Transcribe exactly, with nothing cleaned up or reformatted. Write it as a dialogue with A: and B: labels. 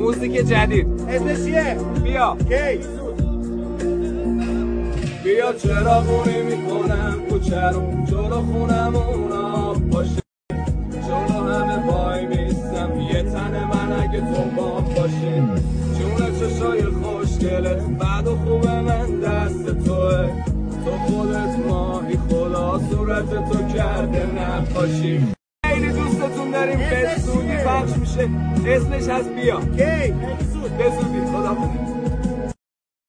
A: موزیک جدید
B: اسمش چیه؟
A: بیا
B: کی؟
A: بیا چراغونی میکنم کوچه رو جلو خونمونا باشه، جلو همه وای میستم یه تن من اگه تو با باشه، جون چشای خوشگلت بعد و خوبه من دست توه، تو خودت ماهی خدا صورت تو کرده نقاشی. خیلی دوستتون داریم، به زودی پخش میشه، اسمش هست بیا.
B: کی؟
A: به زودی، خدا